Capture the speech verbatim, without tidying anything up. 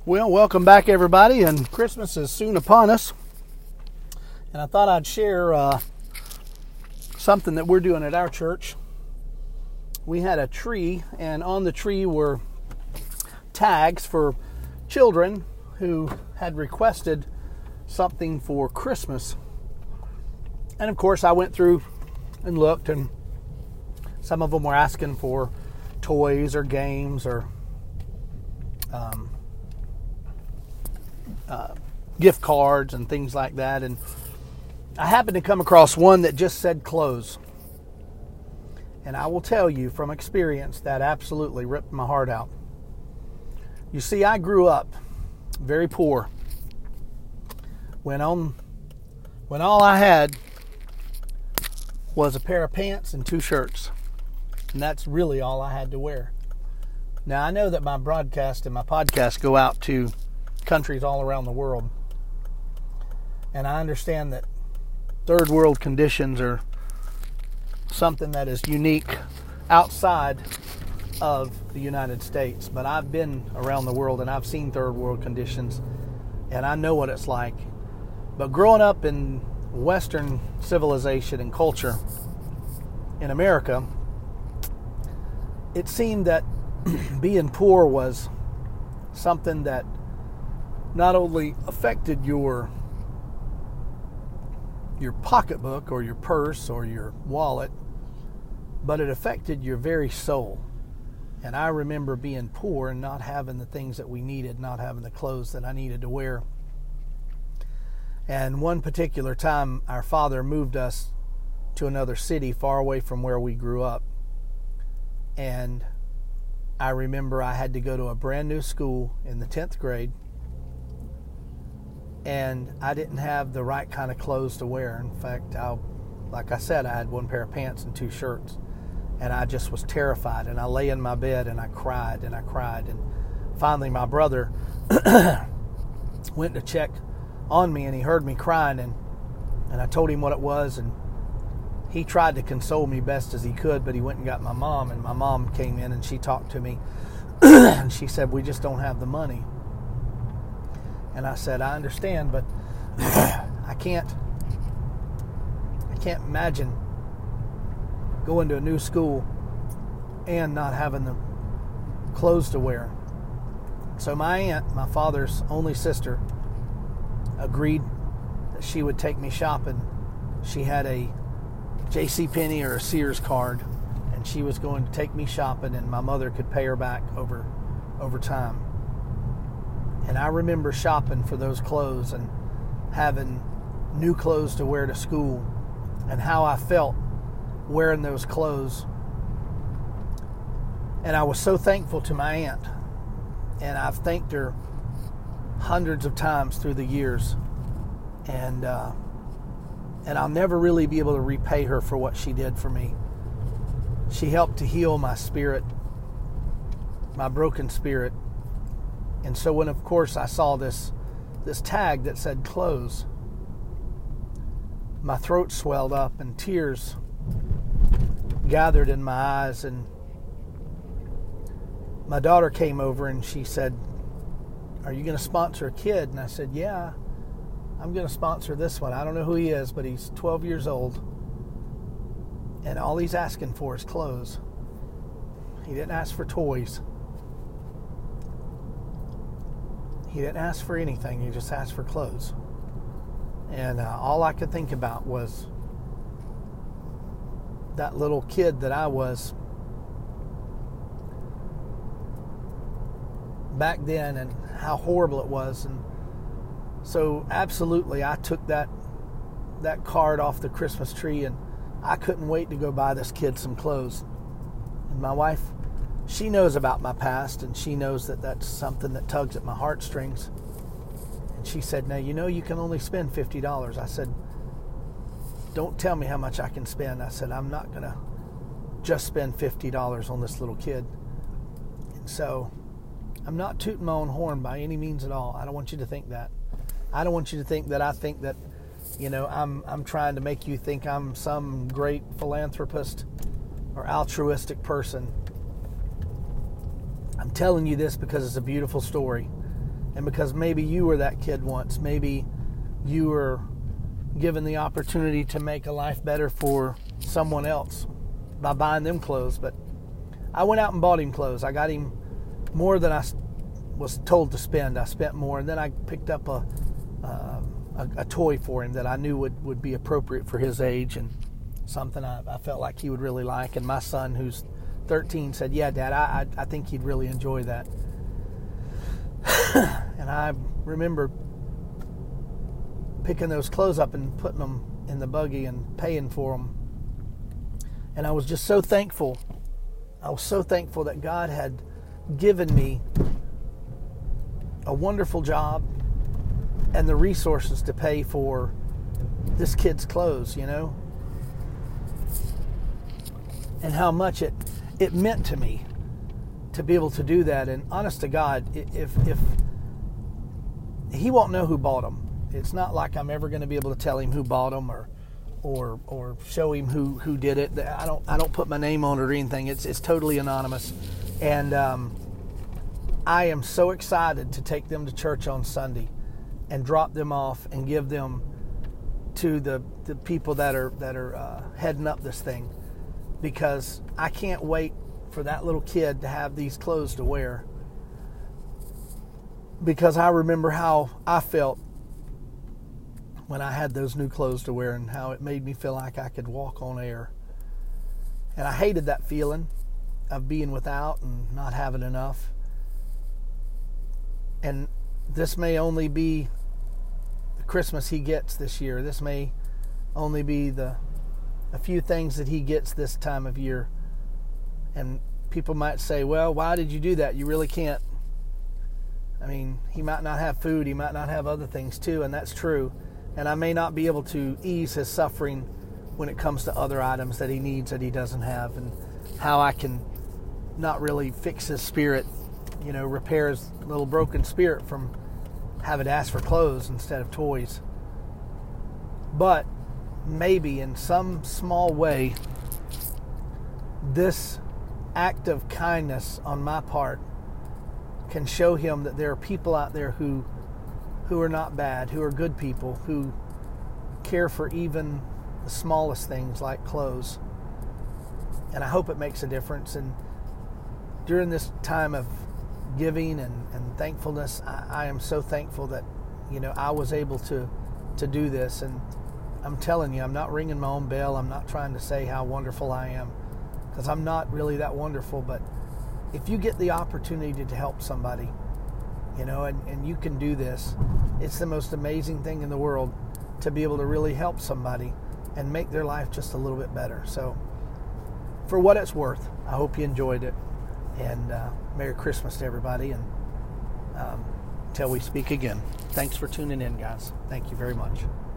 Well, welcome back, everybody, and Christmas is soon upon us. And I thought I'd share uh, something that we're doing at our church. We had a tree, and on the tree were tags for children who had requested something for Christmas. And of course, I went through and looked, and some of them were asking for toys or games or um, Uh, gift cards and things like that. And I happened to come across one that just said clothes. And I will tell you from experience that absolutely ripped my heart out. You see, I grew up very poor. When on, when all I had was a pair of pants and two shirts. And that's really all I had to wear. Now, I know that my broadcast and my podcast go out to countries all around the world. And I understand that third world conditions are something that is unique outside of the United States. But I've been around the world and I've seen third world conditions and I know what it's like. But growing up in Western civilization and culture in America, it seemed that being poor was something that not only affected your your pocketbook or your purse or your wallet, but it affected your very soul. And I remember being poor and not having the things that we needed, not having the clothes that I needed to wear. And one particular time, our father moved us to another city far away from where we grew up. And I remember I had to go to a brand new school in the tenth grade. And I didn't have the right kind of clothes to wear. In fact, I, like I said, I had one pair of pants and two shirts. And I just was terrified. And I lay in my bed and I cried and I cried. And finally my brother went to check on me and he heard me crying. And, and I told him what it was. And he tried to console me best as he could. But he went and got my mom. And my mom came in and she talked to me. And she said, "We just don't have the money." And I said, "I understand, but I can't, I can't imagine going to a new school and not having the clothes to wear." So my aunt, my father's only sister, agreed that she would take me shopping. She had a J C Penney or a Sears card, and she was going to take me shopping, and my mother could pay her back over, over time. And I remember shopping for those clothes and having new clothes to wear to school and how I felt wearing those clothes. And I was so thankful to my aunt. And I've thanked her hundreds of times through the years. And, uh, and I'll never really be able to repay her for what she did for me. She helped to heal my spirit, my broken spirit. And so when, of course, I saw this this tag that said clothes, my throat swelled up and tears gathered in my eyes. And my daughter came over and she said, "Are you going to sponsor a kid?" And I said, "Yeah, I'm going to sponsor this one. I don't know who he is, but he's twelve years old. And all he's asking for is clothes. He didn't ask for toys. He didn't ask for anything. He just asked for clothes." And uh, all I could think about was that little kid that I was back then and how horrible it was. And so absolutely I took that that card off the Christmas tree and I couldn't wait to go buy this kid some clothes. And my wife, she knows about my past, and she knows that that's something that tugs at my heartstrings. And she said, "Now, you know you can only spend fifty dollars. I said, "Don't tell me how much I can spend." I said, "I'm not going to just spend fifty dollars on this little kid." And so I'm not tooting my own horn by any means at all. I don't want you to think that. I don't want you to think that I think that, you know, I'm I'm trying to make you think I'm some great philanthropist or altruistic person. I'm telling you this because it's a beautiful story. And because maybe you were that kid once, maybe you were given the opportunity to make a life better for someone else by buying them clothes. But I went out and bought him clothes. I got him more than I was told to spend. I spent more, and then I picked up a uh, a, a toy for him that I knew would, would be appropriate for his age, and something I, I felt like he would really like. And my son, who's thirteen, said, "Yeah, Dad, I, I, I think he'd really enjoy that." And I remember picking those clothes up and putting them in the buggy and paying for them. And I was just so thankful. I was so thankful that God had given me a wonderful job and the resources to pay for this kid's clothes, you know? And how much it, it meant to me to be able to do that. And honest to God, if if he won't know who bought them, it's not like I'm ever going to be able to tell him who bought them or or or show him who, who did it. I don't I don't put my name on it or anything. It's it's totally anonymous. And um, I am so excited to take them to church on Sunday and drop them off and give them to the, the people that are that are uh, heading up this thing, because I can't wait for that little kid to have these clothes to wear, because I remember how I felt when I had those new clothes to wear and how it made me feel like I could walk on air. And I hated that feeling of being without and not having enough. And this may only be the Christmas he gets this year. This may only be the a few things that he gets this time of year. And people might say, well, why did you do that? You really can't. I mean, he might not have food. He might not have other things too, and that's true. And I may not be able to ease his suffering when it comes to other items that he needs that he doesn't have, and how I can not really fix his spirit, you know, repair his little broken spirit from having to ask for clothes instead of toys. But maybe in some small way, this act of kindness on my part can show him that there are people out there who who are not bad, who are good people, who care for even the smallest things like clothes. And I hope it makes a difference. And during this time of giving and, and thankfulness, I, I am so thankful that, you know, I was able to to do this. And I'm telling you, I'm not ringing my own bell. I'm not trying to say how wonderful I am, because I'm not really that wonderful. But if you get the opportunity to help somebody, you know, and, and you can do this, it's the most amazing thing in the world to be able to really help somebody and make their life just a little bit better. So for what it's worth, I hope you enjoyed it. And uh, Merry Christmas to everybody. And um, until we speak again, thanks for tuning in, guys. Thank you very much.